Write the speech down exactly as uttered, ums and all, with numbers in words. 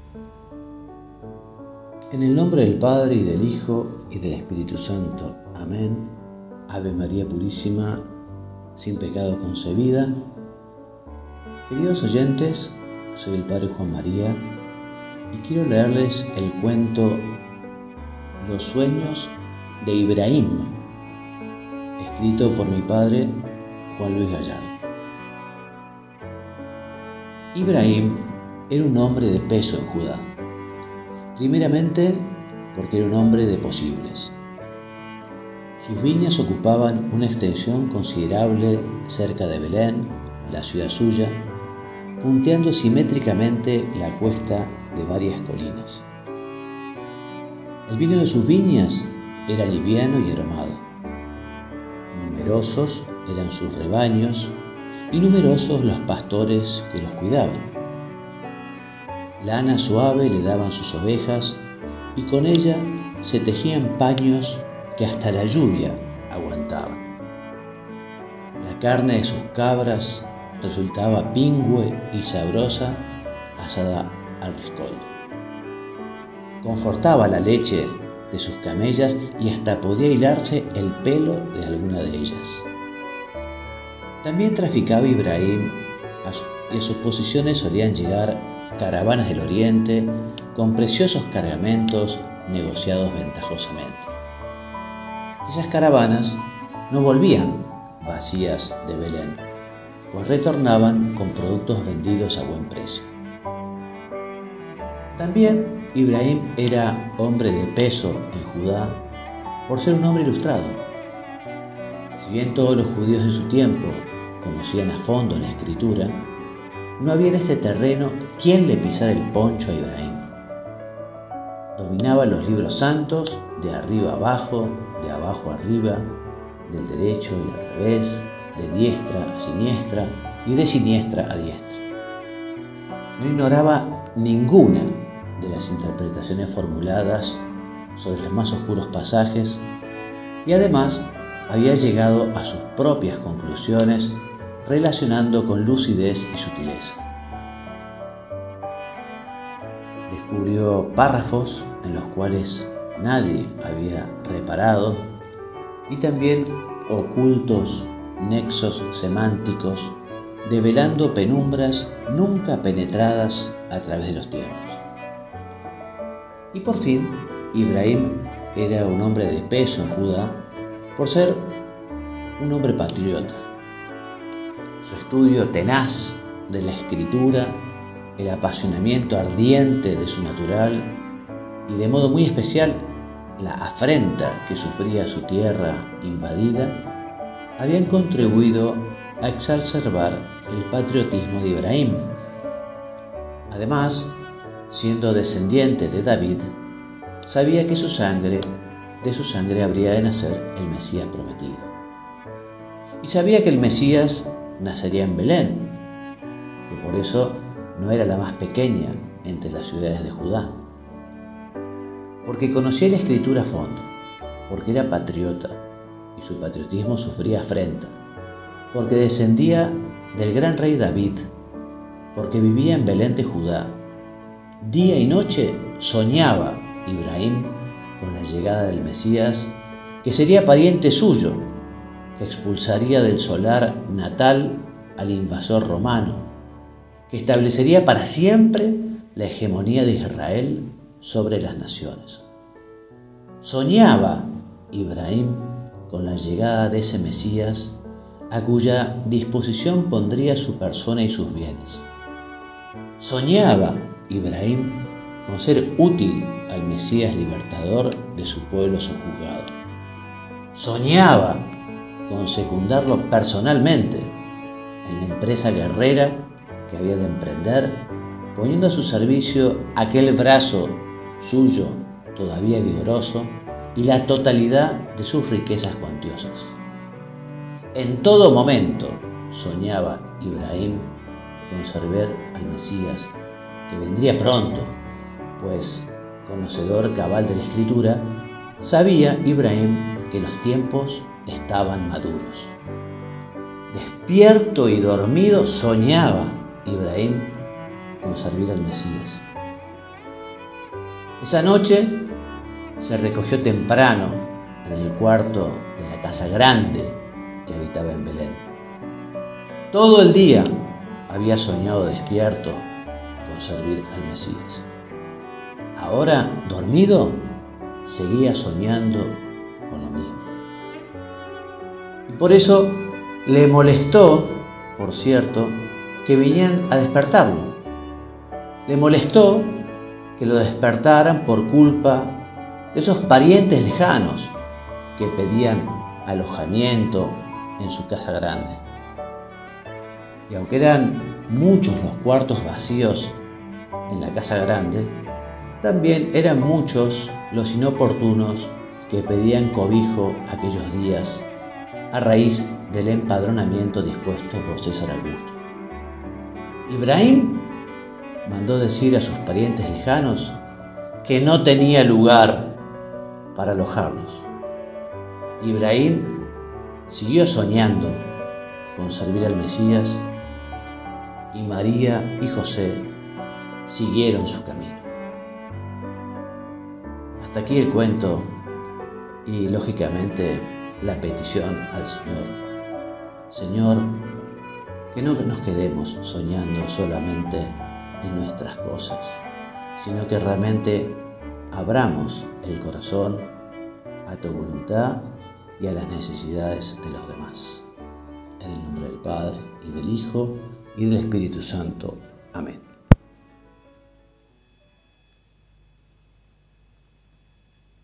En el nombre del Padre, y del Hijo, y del Espíritu Santo. Amén. Ave María Purísima, sin pecado concebida. Queridos oyentes, soy el Padre Juan María y quiero leerles el cuento Los sueños de Ibrahim, escrito por mi padre Juan Luis Gallardo. Ibrahim era un hombre de peso en Judá. Primeramente, porque era un hombre de posibles. Sus viñas ocupaban una extensión considerable cerca de Belén, la ciudad suya, punteando simétricamente la cuesta de varias colinas. El vino de sus viñas era liviano y aromado. Numerosos eran sus rebaños y numerosos los pastores que los cuidaban. Lana suave le daban sus ovejas y con ella se tejían paños que hasta la lluvia aguantaban. La carne de sus cabras resultaba pingüe y sabrosa asada al rescoldo. Confortaba la leche de sus camellas y hasta podía hilarse el pelo de alguna de ellas. También traficaba Ibrahim y a sus posiciones solían llegar caravanas del oriente con preciosos cargamentos negociados ventajosamente. Esas caravanas no volvían vacías de Belén, pues retornaban con productos vendidos a buen precio. También Ibrahim era hombre de peso en Judá por ser un hombre ilustrado. Si bien todos los judíos de su tiempo conocían a fondo la escritura, no había en este terreno quien le pisara el poncho a Ibrahim. Dominaba los libros santos de arriba a abajo, de abajo a arriba, del derecho y al revés, de diestra a siniestra y de siniestra a diestra. No ignoraba ninguna de las interpretaciones formuladas sobre los más oscuros pasajes y además había llegado a sus propias conclusiones relacionando con lucidez y sutileza. Descubrió párrafos en los cuales nadie había reparado y también ocultos nexos semánticos, develando penumbras nunca penetradas a través de los tiempos. Y por fin, Ibrahim era un hombre de peso en Judá por ser un hombre patriota. Su estudio tenaz de la escritura, el apasionamiento ardiente de su natural y de modo muy especial la afrenta que sufría su tierra invadida, habían contribuido a exacerbar el patriotismo de Ibrahim. Además, siendo descendiente de David, sabía que su sangre, de su sangre habría de nacer el Mesías prometido. Y sabía que el Mesías nacería en Belén, que por eso no era la más pequeña entre las ciudades de Judá. Porque conocía la escritura a fondo, porque era patriota y su patriotismo sufría afrenta, porque descendía del gran rey David, porque vivía en Belén de Judá. Día y noche soñaba Ibrahim con la llegada del Mesías, que sería pariente suyo, que expulsaría del solar natal al invasor romano, que establecería para siempre la hegemonía de Israel sobre las naciones. Soñaba Ibrahim con la llegada de ese Mesías a cuya disposición pondría su persona y sus bienes. Soñaba Ibrahim con ser útil al Mesías libertador de su pueblo sojuzgado. Soñaba con secundarlo personalmente en la empresa guerrera que había de emprender, poniendo a su servicio aquel brazo suyo todavía vigoroso y la totalidad de sus riquezas cuantiosas. En todo momento soñaba Ibrahim con servir al Mesías, que vendría pronto, pues, conocedor cabal de la Escritura, sabía Ibrahim que los tiempos estaban maduros. Despierto y dormido soñaba Ibrahim con servir al Mesías. Esa noche se recogió temprano en el cuarto de la casa grande que habitaba en Belén. Todo el día había soñado despierto con servir al Mesías. Ahora, dormido, seguía soñando con lo mismo. Y por eso le molestó, por cierto, que vinieran a despertarlo. Le molestó que lo despertaran por culpa de esos parientes lejanos que pedían alojamiento en su casa grande. Y aunque eran muchos los cuartos vacíos en la casa grande, también eran muchos los inoportunos que pedían cobijo aquellos días a raíz del empadronamiento dispuesto por César Augusto. Ibrahim mandó decir a sus parientes lejanos que no tenía lugar para alojarlos. Ibrahim siguió soñando con servir al Mesías y María y José siguieron su camino. Hasta aquí el cuento y, lógicamente, la petición al Señor. Señor, que no nos quedemos soñando solamente en nuestras cosas, sino que realmente abramos el corazón a tu voluntad y a las necesidades de los demás. En el nombre del Padre, y del Hijo, y del Espíritu Santo. Amén.